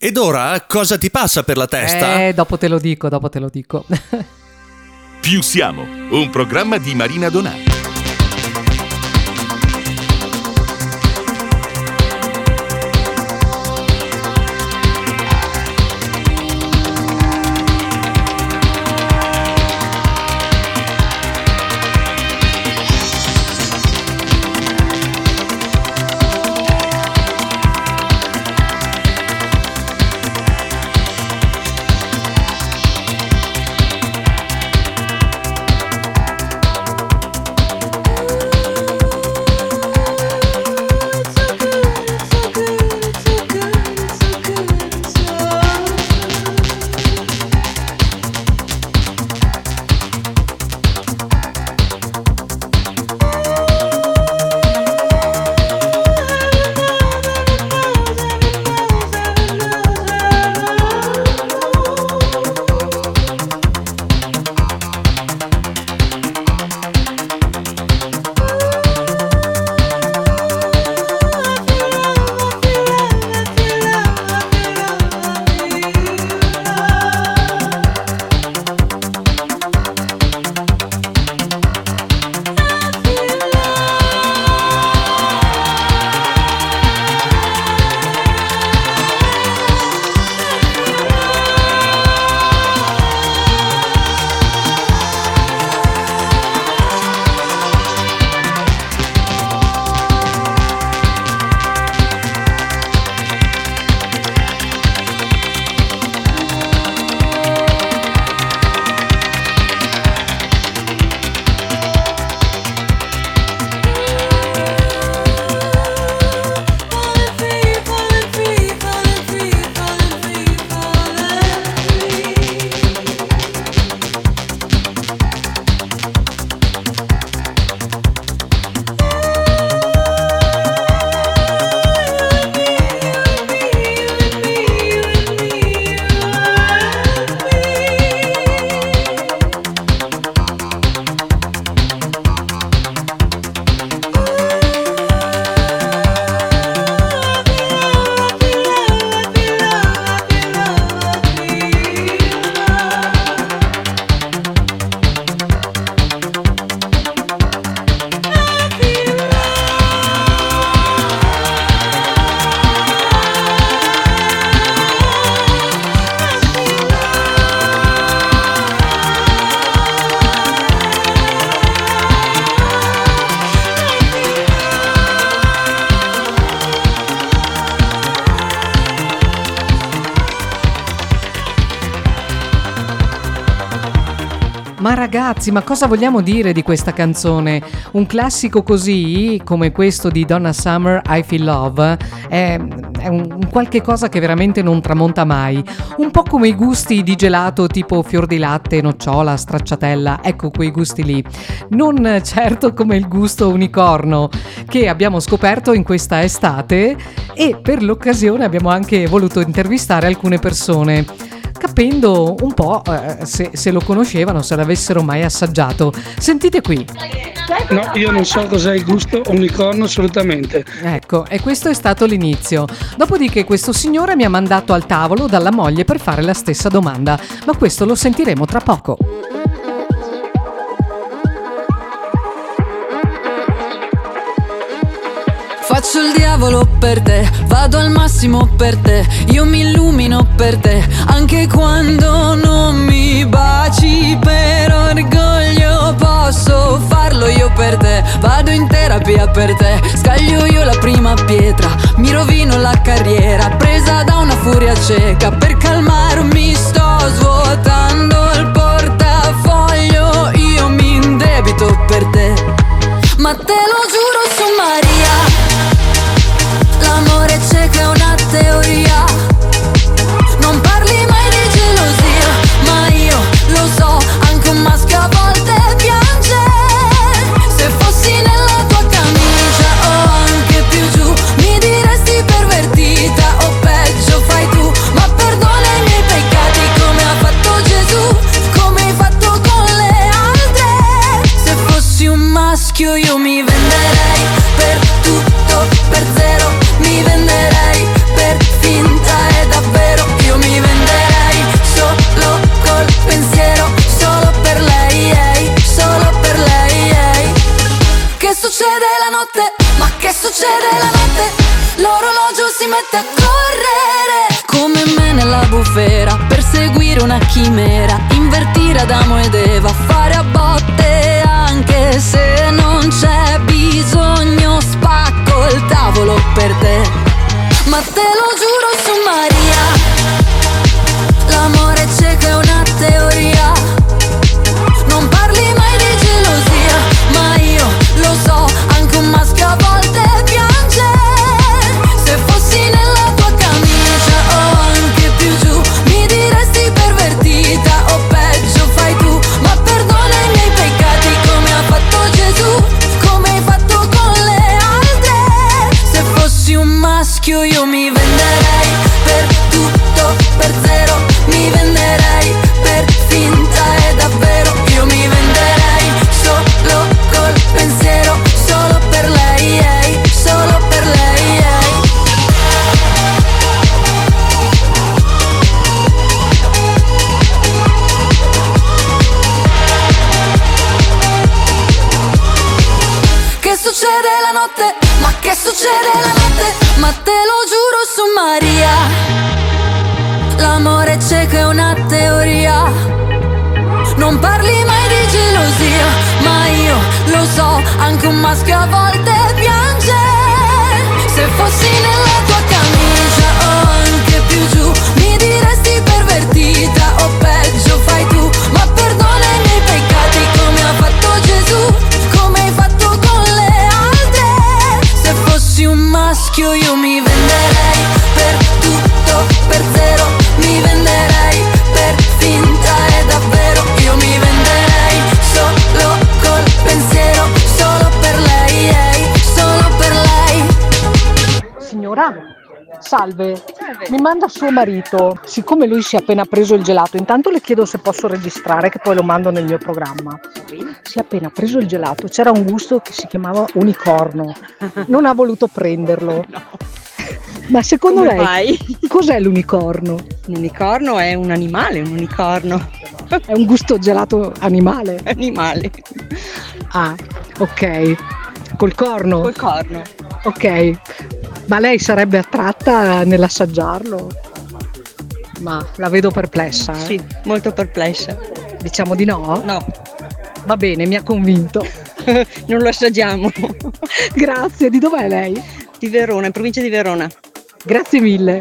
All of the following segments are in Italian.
Ed ora cosa ti passa per la testa? Dopo te lo dico. Più siamo, un programma di Marina Donato. Ma ragazzi, ma cosa vogliamo dire di questa canzone? Un classico così, come questo di Donna Summer, I Feel Love, è un qualche cosa che veramente non tramonta mai. Un po' come i gusti di gelato tipo fior di latte, nocciola, stracciatella, ecco quei gusti lì. Non certo come il gusto unicorno che abbiamo scoperto in questa estate, e per l'occasione abbiamo anche voluto intervistare alcune persone, capendo un po' se lo conoscevano, se l'avessero mai assaggiato. Sentite qui. No, io non so cos'è il gusto unicorno assolutamente. Ecco, e questo è stato l'inizio. Dopodiché questo signore mi ha mandato al tavolo dalla moglie per fare la stessa domanda, ma questo lo sentiremo tra poco. Faccio il diavolo per te, vado al massimo per te, io mi illumino per te, anche quando non mi baci, per orgoglio posso farlo io per te, vado in terapia per te, scaglio io la prima pietra, mi rovino la carriera, presa da una furia cieca, per calmarmi sto svuotando il portafoglio, io mi indebito per te, ma te lo giuro su Maria, l'amore cieco è una teoria, non parli mai di gelosia, ma io lo so, anche un maschio a volte piange, se fossi nella tua camicia o anche più giù, mi diresti pervertita o peggio fai tu, ma perdono a correre come me nella bufera, perseguire una chimera, invertire Adamo ed Eva, fare a botte anche se non c'è bisogno, spacco il tavolo per te, ma te lo giuro su Maria, l'amore cieco è una teoria, non parli mai di gelosia, ma io lo so, anche un maschio a volte piange, se fossi nella tua camicia o anche più giù, mi diresti pervertita o peggio fai tu, ma perdona i miei peccati come ha fatto Gesù, come hai fatto con le altre, se fossi un maschio io mi venderei per tutto, per zero, mi venderei per finta e davvero, io mi venderei solo col pensiero, solo per lei, solo per lei, Che succede la notte? Ma che succede la notte? Ma te lo giuro su Maria, l'amore cieco è una teoria, non parli mai di gelosia, ma io lo so, anche un maschio a volte piange, se fossi nella tua camicia o anche più giù, mi diresti pervertita o peggio fai tu, ma perdona i miei peccati come ha fatto Gesù, come hai fatto con le altre, se fossi un maschio io mi venderei per tutto, per zero, mi venderei per finta e davvero, io mi venderei solo col pensiero, solo per lei, solo per lei. Signora, salve, mi manda suo marito, siccome lui si è appena preso il gelato, intanto le chiedo se posso registrare che poi lo mando nel mio programma. Si è appena preso il gelato, c'era un gusto che si chiamava unicorno, non ha voluto prenderlo. Ma secondo Come lei fai? cos'è l'unicorno? Un unicorno è un animale, un unicorno. È un gusto gelato animale? Animale. Ah, ok. Col corno? Col corno. Ok. Ma lei sarebbe attratta nell'assaggiarlo? Ma la vedo perplessa, eh? Sì, molto perplessa. Diciamo di no? No, Va bene, mi ha convinto. non lo assaggiamo. Grazie, di dov'è lei? Di Verona, in provincia di Verona. Grazie mille.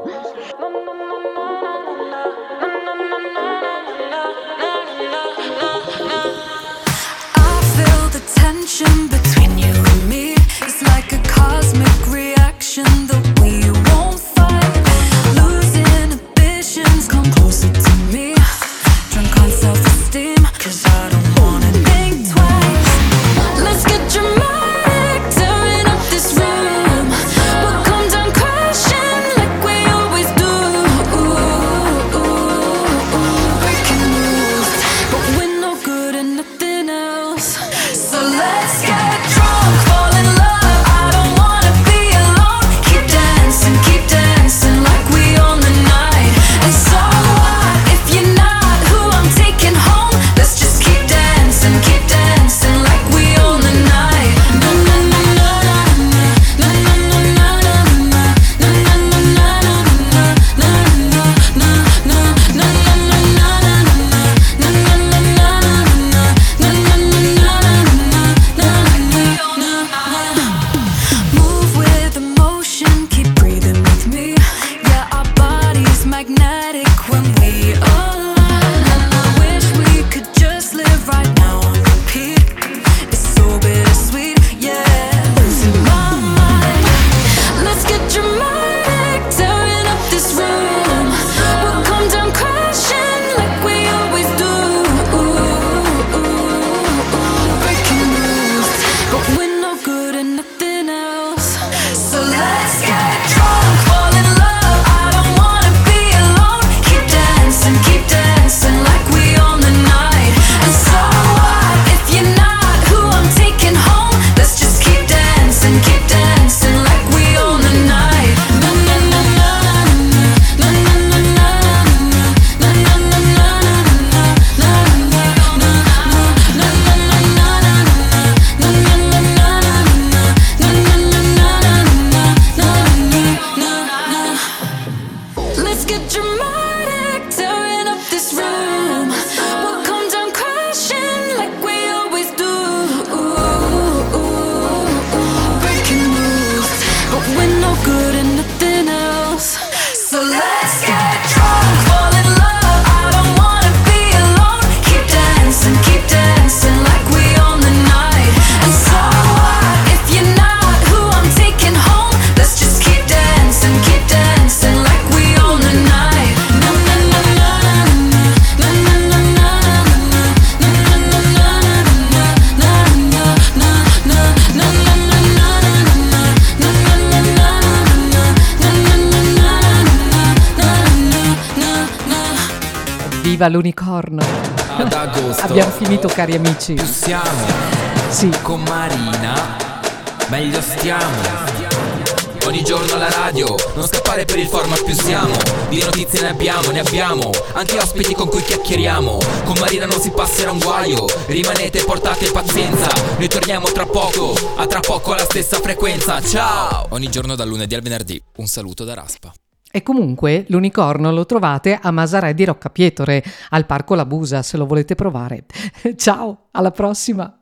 I feel the tension between you and me. It's like a cosmic reaction that we won't fight. Losing inhibitions, come closer to me. Drunk on self-esteem, 'cause I don't wanna think twice. Let's get dramatic, tearing up this room. We'll come down crashing like we always do. Breaking rules, but we're no good at nothing else. So let's get let's get dramatic, tearing up this room. We'll come down crashing like we always do. Breaking rules, but we're no good at nothing else. So let's get drunk, fall in love. I don't wanna be alone. Keep dancing like we own the night. And so what if you're not who I'm taking home? Let's just keep dancing like we own the night. Na na na na na na na na Viva l'unicorno! Ad agosto Abbiamo finito, cari amici. più siamo Sì. con Marina, meglio stiamo. Ogni giorno alla radio, non scappare per il format, più siamo. Di notizie ne abbiamo, anche ospiti con cui chiacchieriamo. Con Marina non si passerà un guaio, rimanete, portate pazienza. Noi torniamo tra poco alla stessa frequenza. Ciao! Ogni giorno dal lunedì al venerdì, un saluto da Raspa. E comunque l'unicorno lo trovate a Masarè di Roccapietore, al Parco La Busa, se lo volete provare. Ciao, alla prossima!